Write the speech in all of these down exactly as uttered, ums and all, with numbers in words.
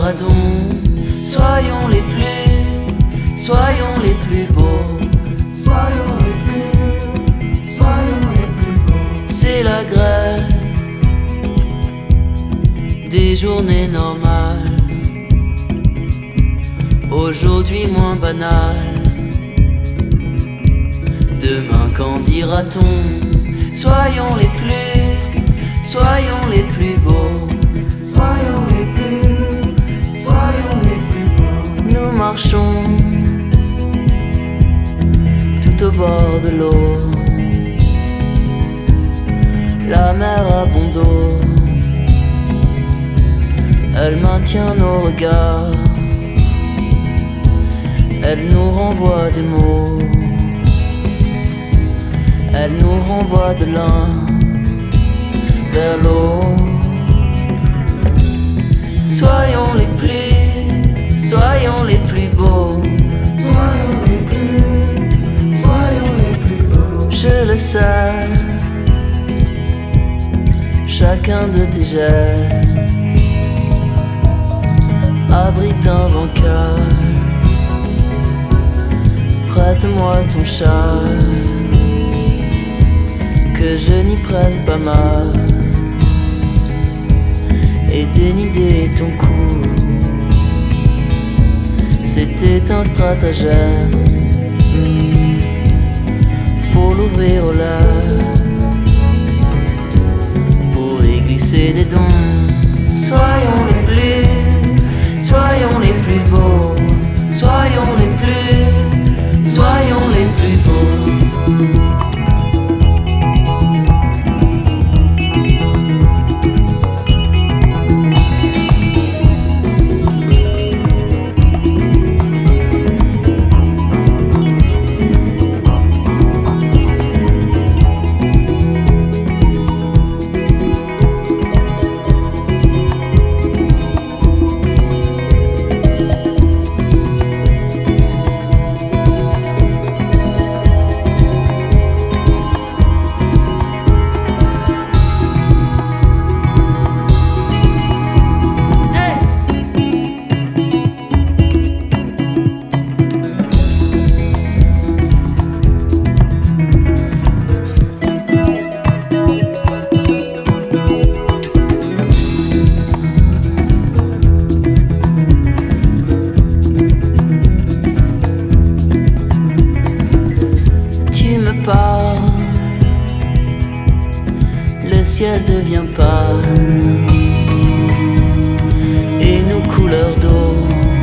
camaradeons, soyons les plus, soyons les plus beaux. Soyons les plus, soyons les plus beaux. C'est la grève des journées normales, aujourd'hui moins banales. Demain qu'en dira-t-on? Soyons les plus, soyons les plus beaux. Soyons les plus, soyons les plus beaux. Nous marchons tout au bord de l'eau, la mer a bon dos, elle maintient nos regards, elle nous renvoie des mots, elle nous renvoie de l'un vers l'autre. Soyons les plus, soyons les plus beaux. Soyons les plus, soyons les plus beaux. Je le sais, chacun de tes gestes abrite un vainqueur. Prête-moi ton châle, que je n'y prenne pas mal, et dénider ton cou. C'était un stratagème pour l'ouvrir au large, pour y glisser des dons. Soyons les plus, soyons les plus beaux. Soyons les plus, soyons les plus beaux. Le ciel devient pâle et nos couleurs d'eau.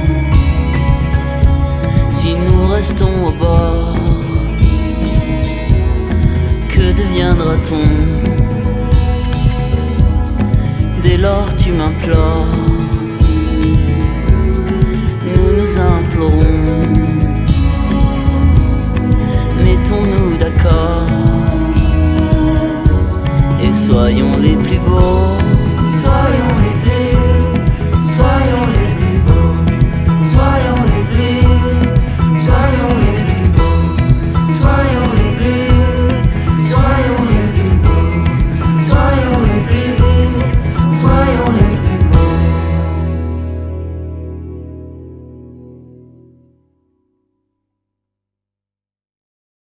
Si nous restons au bord, que deviendra-t-on? Dès lors tu m'implores, nous nous implorons. Mettons-nous d'accord et soyons les plus beaux.